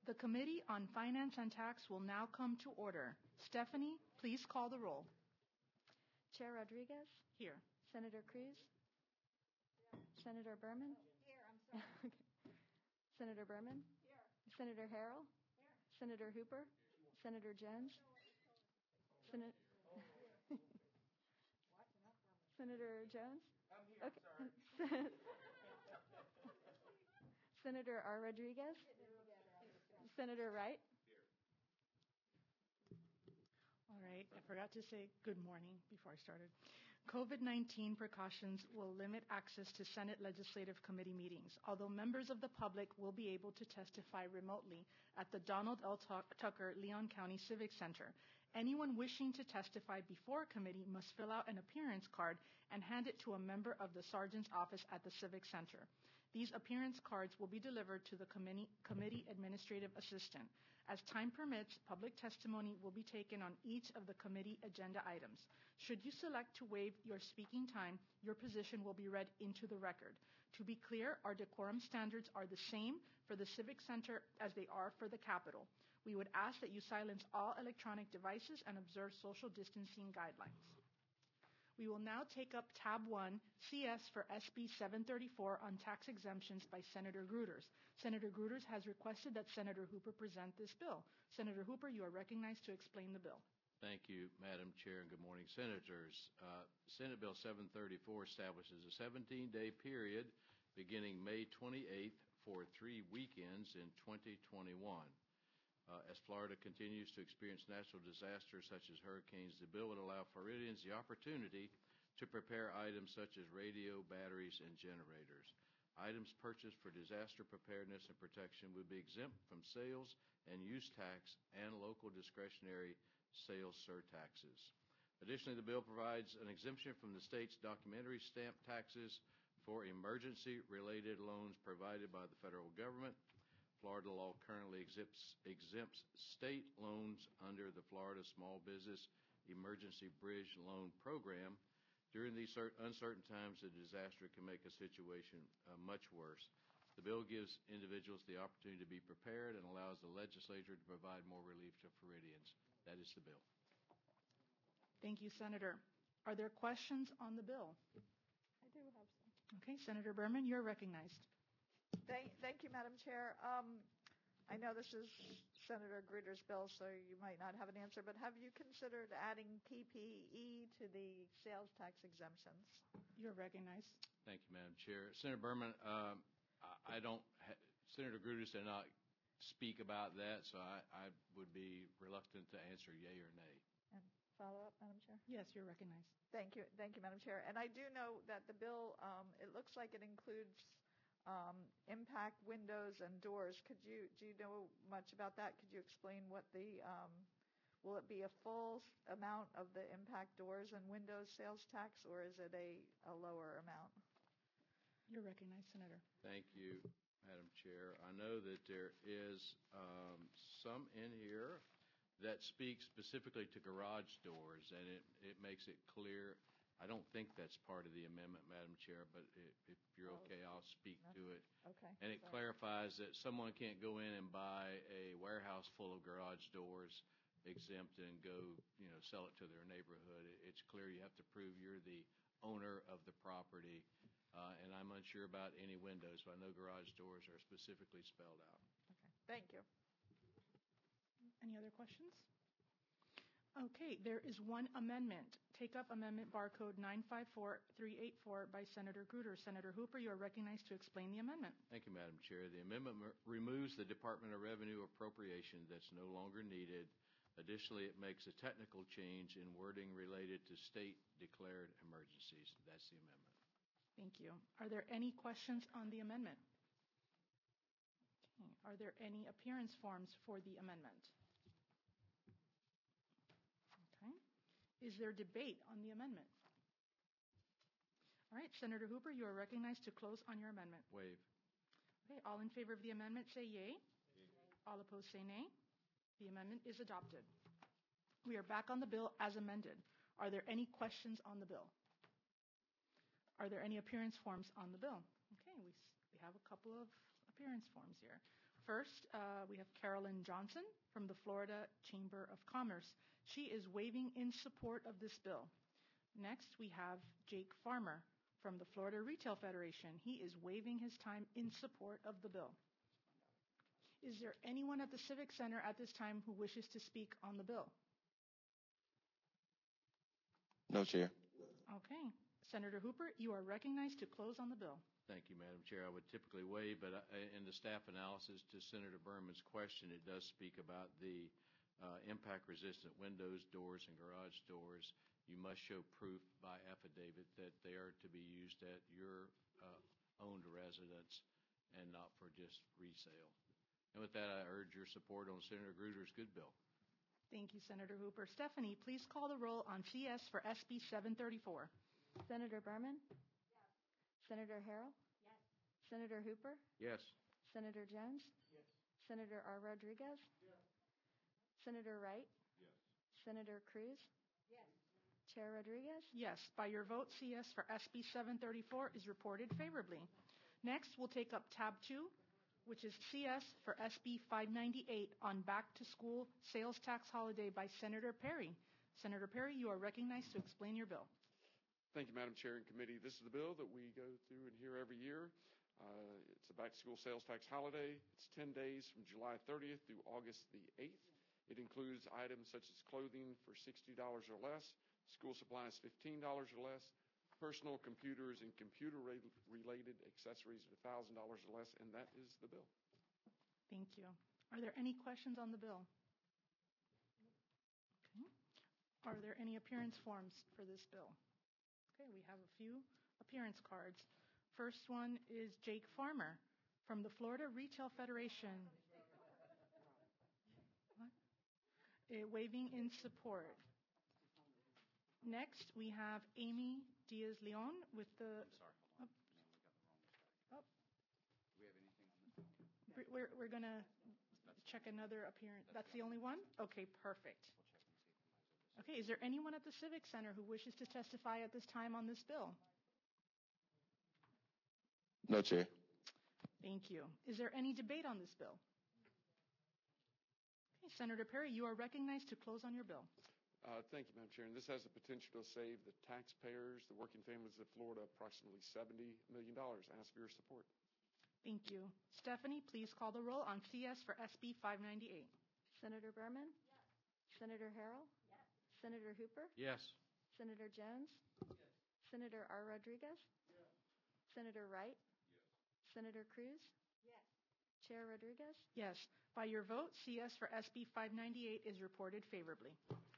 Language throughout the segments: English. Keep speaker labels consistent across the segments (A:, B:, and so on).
A: The Committee on Finance and Tax will now come to order. Stephanie, please call the roll.
B: Chair Rodriguez,
A: Here.
B: Senator Cruz, Senator Berman.
C: Here, I'm sorry.
B: Okay. Senator Berman.
C: Here.
B: Senator Harrell.
C: Here.
B: Senator Hooper. Senator Jones. Senator Jones.
C: I'm here.
B: Okay.
C: Sorry.
B: Senator R. Rodriguez. Senator Wright.
A: All right, I forgot to say good morning before I started. COVID-19 precautions will limit access to Senate Legislative Committee meetings, although members of the public will be able to testify remotely at the Donald L. Tucker Leon County Civic Center. Anyone wishing to testify before a committee must fill out an appearance card and hand it to a member of the sergeant's office at the Civic Center. These appearance cards will be delivered to the committee administrative assistant. As time permits, public testimony will be taken on each of the committee agenda items. Should you select to waive your speaking time, your position will be read into the record. To be clear, our decorum standards are the same for the Civic Center as they are for the Capitol. We would ask that you silence all electronic devices and observe social distancing guidelines. We will now take up Tab 1, CS for SB 734 on tax exemptions by Senator Gruters. Senator Gruters has requested that Senator Hooper present this bill. Senator Hooper, you are recognized to explain the bill.
D: Thank you, Madam Chair, and good morning, Senators. Senate Bill 734 establishes a 17-day period beginning May 28th for 3 weekends in 2021. As Florida continues to experience natural disasters such as hurricanes, the bill would allow Floridians the opportunity to prepare items such as radio, batteries, and generators. Items purchased for disaster preparedness and protection would be exempt from sales and use tax and local discretionary sales surtaxes. Additionally, the bill provides an exemption from the state's documentary stamp taxes for emergency-related loans provided by the federal government. Florida law currently exempts state loans under the Florida Small Business Emergency Bridge Loan Program. During these uncertain times, a disaster can make a situation much worse. The bill gives individuals the opportunity to be prepared and allows the legislature to provide more relief to Floridians. That is the bill.
A: Thank you, Senator. Are there questions on the bill?
B: I do have some.
A: Okay, Senator Berman, you're recognized.
C: Thank you, Madam Chair. I know this is Senator Gruter's bill, so you might not have an answer, but have you considered adding PPE to the sales tax exemptions?
A: You're recognized.
D: Thank you, Madam Chair. Senator Berman, Senator Gruter did not speak about that, so I would be reluctant to answer yay or nay.
C: And follow up, Madam Chair?
A: Yes, you're recognized.
C: Thank you, Madam Chair. And I do know that the bill, it looks like it includes impact windows and doors. Do you know much about that? Could you explain what will it be a full amount of the impact doors and windows sales tax, or is it a lower amount?
A: You're recognized, Senator.
D: Thank you, Madam Chair. I know that there is some in here that speaks specifically to garage doors, and it makes it clear. I don't think that's part of the amendment, Madam Chair, but if you're okay, I'll speak to it.
C: Okay.
D: And it clarifies that someone can't go in and buy a warehouse full of garage doors exempt and go, sell it to their neighborhood. It's clear you have to prove you're the owner of the property. And I'm unsure about any windows, but I know garage doors are specifically spelled out.
C: Okay. Thank you.
A: Any other questions? Okay, there is one amendment. Take up Amendment Barcode 954384 by Senator Gruter. Senator Hooper, you are recognized to explain the amendment.
D: Thank you, Madam Chair. The amendment removes the Department of Revenue appropriation that's no longer needed. Additionally, it makes a technical change in wording related to state-declared emergencies. That's the amendment.
A: Thank you. Are there any questions on the amendment? Okay. Are there any appearance forms for the amendment? Okay. Is there debate on the amendment? All right, Senator Hooper, you are recognized to close on your amendment.
D: Waive.
A: Okay, all in favor of the amendment say yay. Yay. All opposed say nay. The amendment is adopted. We are back on the bill as amended. Are there any questions on the bill? Are there any appearance forms on the bill? Okay, we have a couple of appearance forms here. First, we have Carolyn Johnson from the Florida Chamber of Commerce. She is waiving in support of this bill. Next, we have Jake Farmer from the Florida Retail Federation. He is waiving his time in support of the bill. Is there anyone at the Civic Center at this time who wishes to speak on the bill?
E: No, Chair.
A: Okay. Senator Hooper, you are recognized to close on the bill.
D: Thank you, Madam Chair. I would typically waive, but in the staff analysis to Senator Berman's question, it does speak about the impact-resistant windows, doors, and garage doors. You must show proof by affidavit that they are to be used at your owned residence and not for just resale. And with that, I urge your support on Senator Gruder's good bill.
A: Thank you, Senator Hooper. Stephanie, please call the roll on CS for SB 734.
B: Senator Berman? Yes. Senator Harrell? Yes. Senator Hooper?
D: Yes.
B: Senator Jones? Yes. Senator R. Rodriguez? Yes. Senator Wright? Yes. Senator Cruz? Yes. Chair Rodriguez?
A: Yes. By your vote, CS for SB 734 is reported favorably. Next, we'll take up tab 2, which is CS for SB 598 on back-to-school sales tax holiday by Senator Perry. Senator Perry, you are recognized to explain your bill.
F: Thank you, Madam Chair and Committee. This is the bill that we go through and hear every year. It's a back-to-school sales tax holiday. It's 10 days from July 30th through August the 8th. It includes items such as clothing for $60 or less, school supplies $15 or less, personal computers and computer-related accessories at $1,000 or less, and that is the bill.
A: Thank you. Are there any questions on the bill? Okay. Are there any appearance forms for this bill? Okay, we have a few appearance cards. First one is Jake Farmer from the Florida Retail Federation. What? Waiving in support. Next, we have Amy Diaz-Leon with the... We're going to check another appearance. That's the only one? Okay, perfect. Okay, is there anyone at the Civic Center who wishes to testify at this time on this bill?
E: No, Chair.
A: Thank you. Is there any debate on this bill? Okay, Senator Perry, you are recognized to close on your bill.
F: Thank you, Madam Chair. And this has the potential to save the taxpayers, the working families of Florida, approximately $70 million. I ask for your support.
A: Thank you. Stephanie, please call the roll on CS for SB 598.
B: Senator Berman? Yes. Senator Harrell? Yes. Senator Hooper?
D: Yes.
B: Senator Jones? Yes. Senator R. Rodriguez? Yes. Senator Wright? Yes. Senator Cruz? Yes. Chair Rodriguez?
A: Yes. By your vote, CS for SB 598 is reported favorably.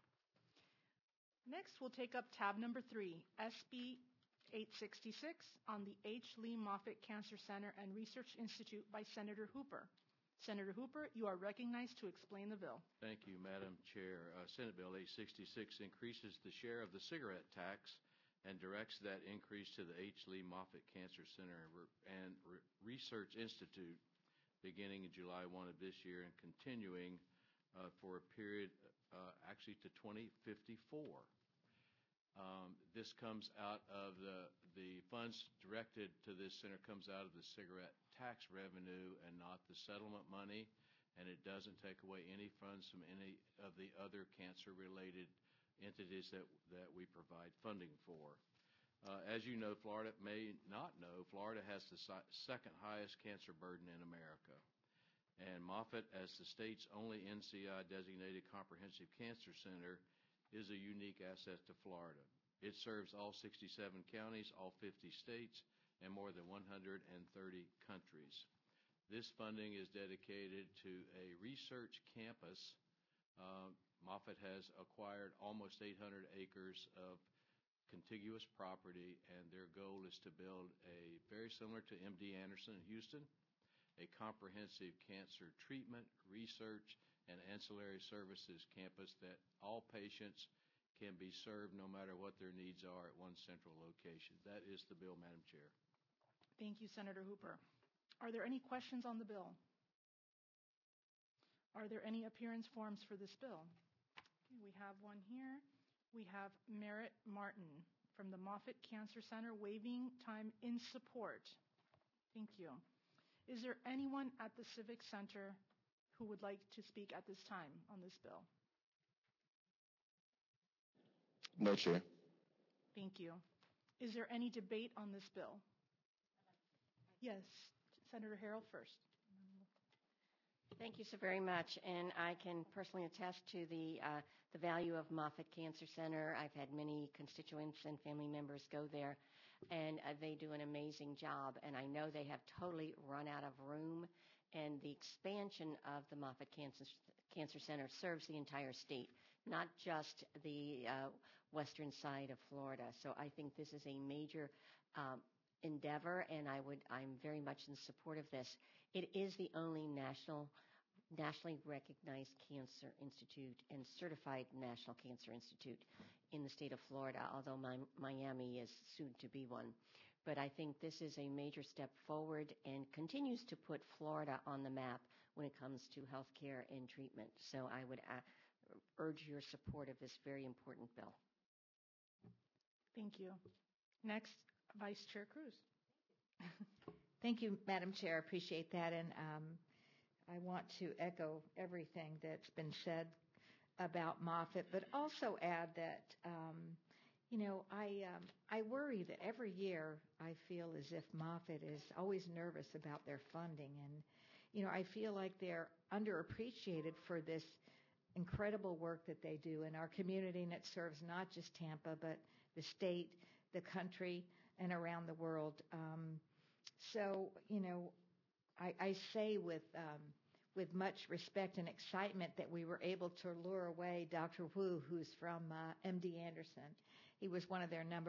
A: Next, we'll take up tab number 3, SB 866 on the H. Lee Moffitt Cancer Center and Research Institute by Senator Hooper. Senator Hooper, you are recognized to explain the bill.
D: Thank you, Madam Chair. Senate Bill 866 increases the share of the cigarette tax and directs that increase to the H. Lee Moffitt Cancer Center and Research Institute beginning in July 1 of this year and continuing for a period actually to 2054. This comes out of the funds directed to this center comes out of the cigarette tax revenue and not the settlement money, and it doesn't take away any funds from any of the other cancer-related entities that we provide funding for. As you know, Florida may not know, Florida has the second highest cancer burden in America. And Moffitt, as the state's only NCI-designated comprehensive cancer center, is a unique asset to Florida. It serves all 67 counties, all 50 states, and more than 130 countries. This funding is dedicated to a research campus. Moffitt has acquired almost 800 acres of contiguous property, and their goal is to build a very similar to MD Anderson in Houston, a comprehensive cancer treatment, research, and ancillary services campus that all patients can be served no matter what their needs are at one central location. That is the bill, Madam Chair.
A: Thank you, Senator Hooper. Are there any questions on the bill? Are there any appearance forms for this bill? Okay, we have one here. We have Merritt Martin from the Moffitt Cancer Center waiving time in support. Thank you. Is there anyone at the Civic Center who would like to speak at this time on this bill?
E: No, Chair.
A: Thank you. Is there any debate on this bill? Yes, Senator Harrell first.
G: Thank you so very much, and I can personally attest to the value of Moffitt Cancer Center. I've had many constituents and family members go there, and they do an amazing job, and I know they have totally run out of room, and the expansion of the Moffitt Cancer Center serves the entire state, not just the western side of Florida. So I think this is a major endeavor, and I'm very much in support of this. It is the only nationally recognized cancer institute and certified national cancer institute in the state of Florida, although Miami is soon to be one. But I think this is a major step forward and continues to put Florida on the map when it comes to health care and treatment. So I would urge your support of this very important bill.
A: Thank you. Next, Vice Chair Cruz.
H: Thank you, Madam Chair. I appreciate that. And I want to echo everything that's been said about Moffitt, but also add that, I worry that every year I feel as if Moffitt is always nervous about their funding. And, I feel like they're underappreciated for this incredible work that they do in our community, and it serves not just Tampa, but the state, the country, and around the world. I say with much respect and excitement that we were able to lure away Dr. Wu, who's from MD Anderson. He was one of their number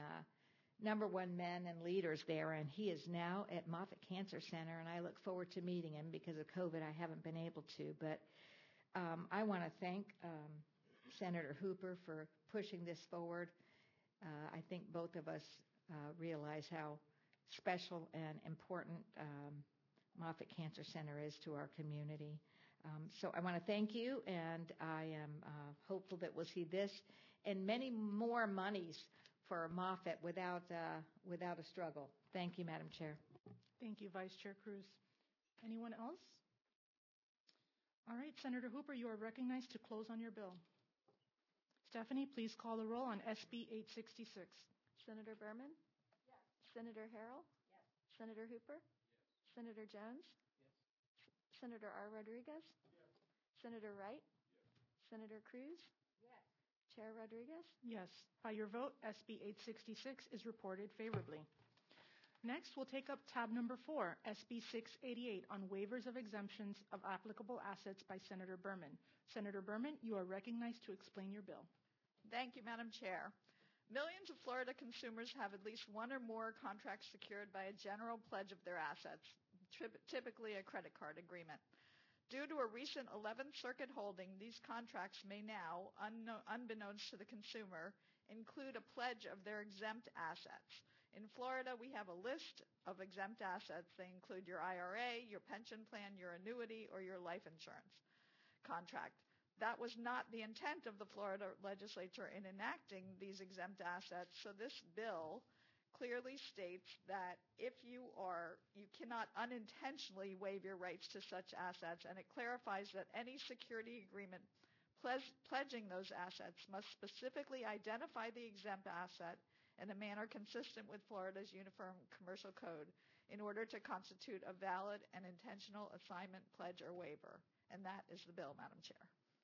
H: one men and leaders there, and he is now at Moffitt Cancer Center, and I look forward to meeting him. Because of COVID, I haven't been able to, but I want to thank Senator Hooper for pushing this forward. I think both of us realize how special and important Moffitt Cancer Center is to our community. So I want to thank you, and I am hopeful that we'll see this and many more monies for Moffitt without a struggle. Thank you, Madam Chair.
A: Thank you, Vice Chair Cruz. Anyone else? All right, Senator Hooper, you are recognized to close on your bill. Stephanie, please call the roll on SB 866.
B: Senator Berman? Yes. Senator Harrell? Yes. Senator Hooper? Yes. Senator Jones? Yes. Senator R. Rodriguez? Yes. Senator Wright? Yes. Senator Cruz? Yes. Chair Rodriguez?
A: Yes. By your vote, SB 866 is reported favorably. Next, we'll take up tab number 4, SB 688, on waivers of exemptions of applicable assets by Senator Berman. Senator Berman, you are recognized to explain your bill.
C: Thank you, Madam Chair. Millions of Florida consumers have at least one or more contracts secured by a general pledge of their assets, typically a credit card agreement. Due to a recent 11th Circuit holding, these contracts may now, unbeknownst to the consumer, include a pledge of their exempt assets. In Florida, we have a list of exempt assets. They include your IRA, your pension plan, your annuity, or your life insurance contract. That was not the intent of the Florida legislature in enacting these exempt assets. So this bill clearly states that if you cannot unintentionally waive your rights to such assets, and it clarifies that any security agreement pledging those assets must specifically identify the exempt asset in a manner consistent with Florida's Uniform Commercial Code in order to constitute a valid and intentional assignment, pledge, or waiver. And that is the bill, Madam Chair.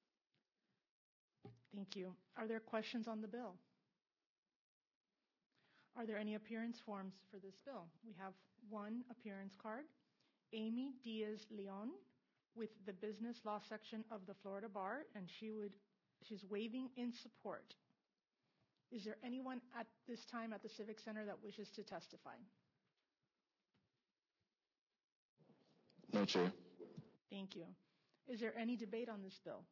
A: Thank you. Are there questions on the bill? Are there any appearance forms for this bill? We have one appearance card. Amy Diaz-Leon with the Business Law section of the Florida Bar, and she's waving in support. Is there anyone at this time at the Civic Center that wishes to testify?
E: No, Chair.
A: Thank you. Is there any debate on this bill?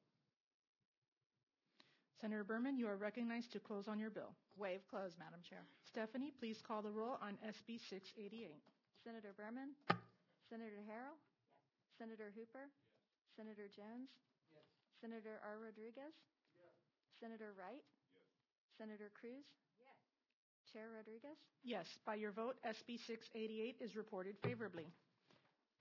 A: Senator Berman, you are recognized to close on your bill.
C: Waive close, Madam Chair.
A: Stephanie, please call the roll on SB 688.
B: Senator Berman? Senator Harrell? Yes. Senator Hooper? Yes. Senator Jones? Yes. Senator R. Rodriguez? Yes. Senator Wright? Yes. Senator Cruz? Yes. Chair Rodriguez?
A: Yes. By your vote, SB 688 is reported favorably.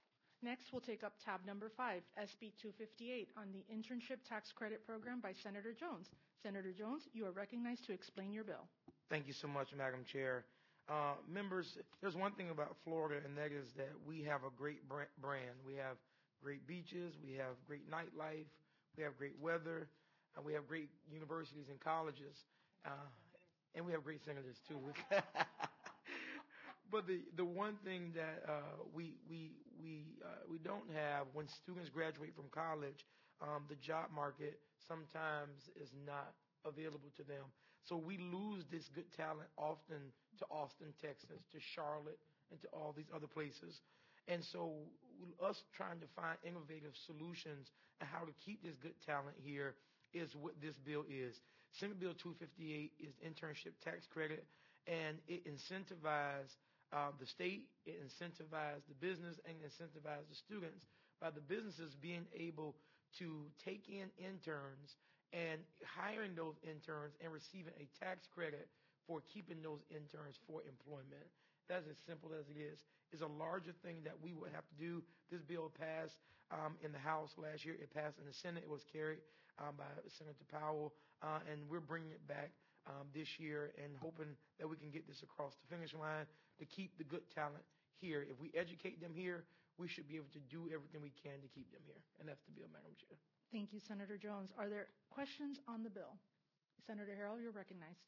A: Next, we'll take up tab number 5, SB 258, on the Internship Tax Credit Program by Senator Jones. Senator Jones, you are recognized to explain your bill.
I: Thank you so much, Madam Chair. Members, there's one thing about Florida, and that is that we have a great brand. We have great beaches, we have great nightlife, we have great weather, we have great universities and colleges, and we have great senators too. But the one thing that we don't have when students graduate from college, the job market sometimes is not available to them. So we lose this good talent often to Austin, Texas, to Charlotte, and to all these other places. And so us trying to find innovative solutions and how to keep this good talent here is what this bill is. Senate Bill 258 is internship tax credit, and it incentivizes the state, it incentivizes the business, and incentivizes the students by the businesses being able to take in interns and hiring those interns and receiving a tax credit for keeping those interns for employment. That's as simple as it is. It's a larger thing that we would have to do. This bill passed in the House last year. It passed in the Senate. It was carried by Senator Powell, and we're bringing it back this year and hoping that we can get this across the finish line to keep the good talent here. If we educate them here, we should be able to do everything we can to keep them here. And that's the bill, Madam Chair.
A: Thank you, Senator Jones. Are there questions on the bill? Senator Harrell, you're recognized.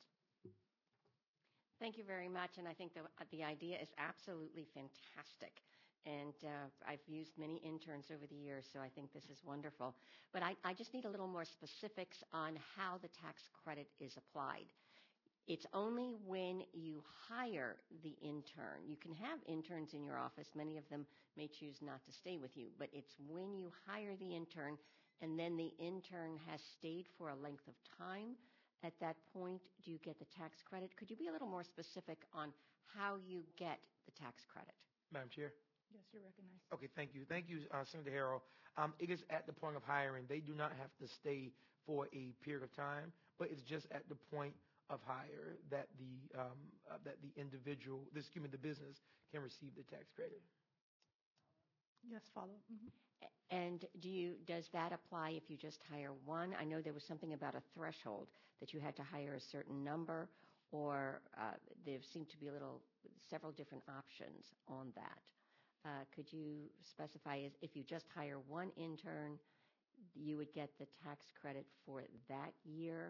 G: Thank you very much, and I think the idea is absolutely fantastic. And I've used many interns over the years, so I think this is wonderful. But I just need a little more specifics on how the tax credit is applied. It's only when you hire the intern. You can have interns in your office. Many of them may choose not to stay with you, but it's when you hire the intern and then the intern has stayed for a length of time. At that point, do you get the tax credit? Could you be a little more specific on how you get the tax credit?
I: Madam Chair?
A: Yes, you're recognized.
I: Okay, thank you. Thank you, Senator Harrell. It is at the point of hiring. They do not have to stay for a period of time, but it's just at the point of hire that the individual, the business can receive the tax credit.
A: Yes, follow. Mm-hmm.
G: And does that apply if you just hire one? I know there was something about a threshold that you had to hire a certain number, or there seemed to be several different options on that. Could you specify if you just hire one intern, you would get the tax credit for that year?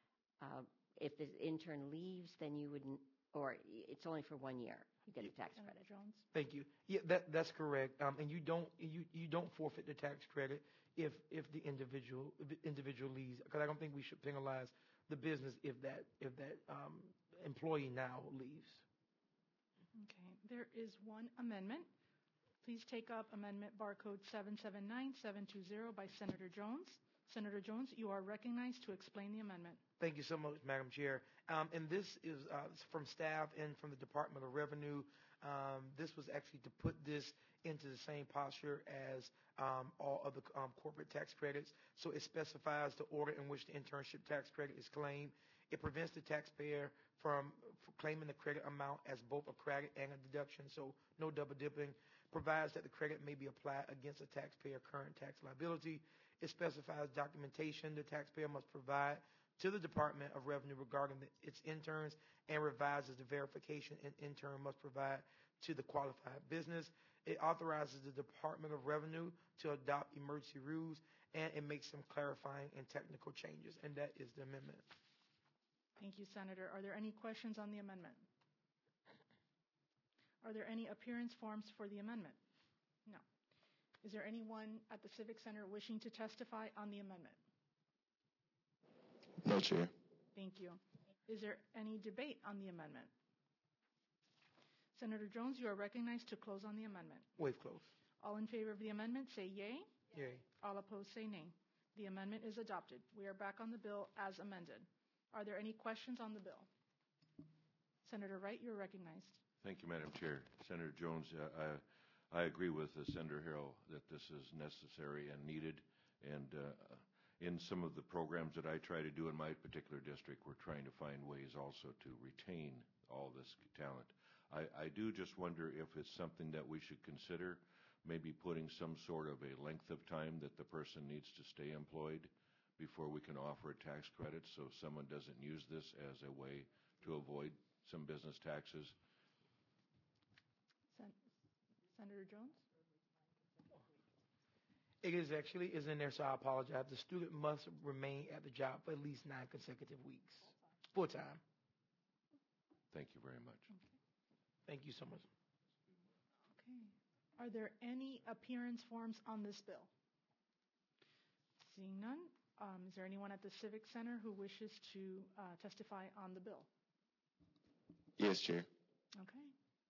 G: If the intern leaves, then you wouldn't, or it's only for 1 year. You get the tax credit.
A: Jones.
I: Thank you. Yeah, that's correct. And you don't forfeit the tax credit if the individual leaves, because I don't think we should penalize the business if that employee now leaves.
A: Okay. There is one amendment. Please take up Amendment Barcode 779720 by Senator Jones. Senator Jones, you are recognized to explain the amendment.
I: Thank you so much, Madam Chair. And this is from staff and from the Department of Revenue. This was actually to put this into the same posture as all other corporate tax credits. So it specifies the order in which the internship tax credit is claimed. It prevents the taxpayer from claiming the credit amount as both a credit and a deduction, so no double dipping. Provides that the credit may be applied against a taxpayer's current tax liability. It specifies documentation the taxpayer must provide to the Department of Revenue regarding its interns, and revises the verification an intern must provide to the qualified business. It authorizes the Department of Revenue to adopt emergency rules, and it makes some clarifying and technical changes, and that is the amendment.
A: Thank you, Senator. Are there any questions on the amendment? Are there any appearance forms for the amendment? No. Is there anyone at the Civic Center wishing to testify on the amendment?
E: No, Chair.
A: Thank you. Is there any debate on the amendment? Senator Jones, you are recognized to close on the amendment.
I: Waive close.
A: All in favor of the amendment say yay.
I: Yay.
A: All opposed say nay. The amendment is adopted. We are back on the bill as amended. Are there any questions on the bill? Senator Wright, you're recognized.
J: Thank you, Madam Chair. Senator Jones, I agree with Senator Harrell that this is necessary and needed. And in some of the programs that I try to do in my particular district, we're trying to find ways also to retain all this talent. I do just wonder if it's something that we should consider maybe putting some sort of a length of time that the person needs to stay employed before we can offer a tax credit, so someone doesn't use this as a way to avoid some business taxes.
A: Senator Jones?
I: It is in there, so I apologize. The student must remain at the job for at least 9 consecutive weeks. Full time.
J: Thank you very much.
A: Okay.
I: Thank you so much.
A: Okay. Are there any appearance forms on this bill? Seeing none, is there anyone at the Civic Center who wishes to testify on the bill?
E: Yes, Chair.
A: Okay.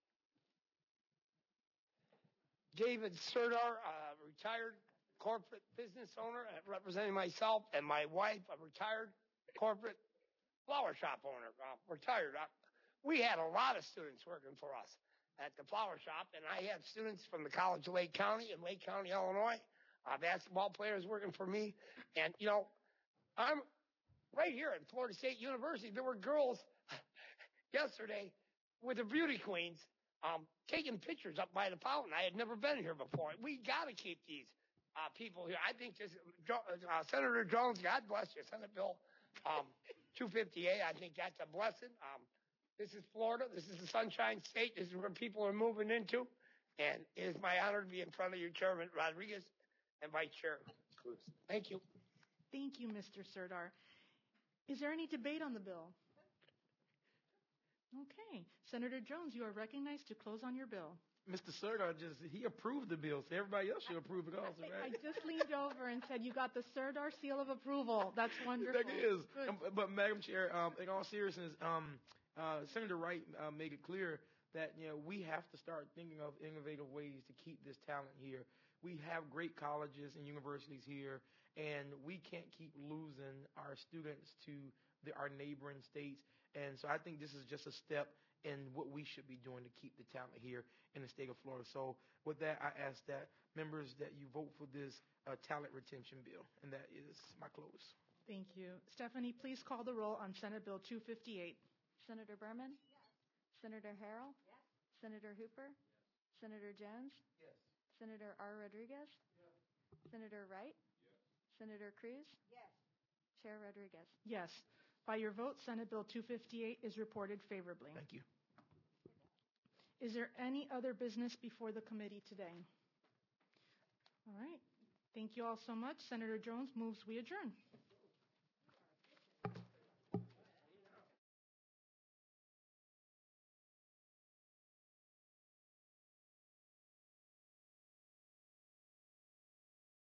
K: David Serdar, retired corporate business owner, representing myself and my wife, a retired corporate flower shop owner, retired. We had a lot of students working for us at the flower shop, and I had students from the College of Lake County in Lake County, Illinois, basketball players working for me. And, you know, I'm right here at Florida State University. There were girls yesterday with the beauty queens taking pictures up by the fountain. I had never been here before. We got to keep these people here. I think this, Senator Jones, God bless you, Senate Bill 258. I think that's a blessing. This is Florida. This is the Sunshine State. This is where people are moving into. And it is my honor to be in front of you, Chairman Rodriguez and Vice Chair Cruz. Thank you.
A: Thank you, Mr. Serdar. Is there any debate on the bill? Okay. Senator Jones, you are recognized to close on your bill.
I: Mr. Serdar he approved the bill, so everybody else should approve it also, right?
A: I just leaned over and said, you got the Serdar seal of approval. That's wonderful.
I: That is.
A: Good.
I: But Madam Chair, in all seriousness, Senator Wright made it clear that, you know, we have to start thinking of innovative ways to keep this talent here. We have great colleges and universities here, and we can't keep losing our students to our neighboring states. And so I think this is just a step in what we should be doing to keep the talent here in the state of Florida. So with that, I ask that members that you vote for this talent retention bill, and that is my close.
A: Thank you. Stephanie, please call the roll on Senate Bill 258.
B: Senator Berman? Yes. Senator Harrell? Yes. Senator Hooper? Yes. Senator Jones?
I: Yes.
B: Senator R. Rodriguez?
I: Yes.
B: Senator Wright? Yes. Senator Cruz? Yes. Chair Rodriguez?
A: Yes. By your vote, Senate Bill 258 is reported favorably.
I: Thank you.
A: Is there any other business before the committee today? All right. Thank you all so much. Senator Jones moves we adjourn.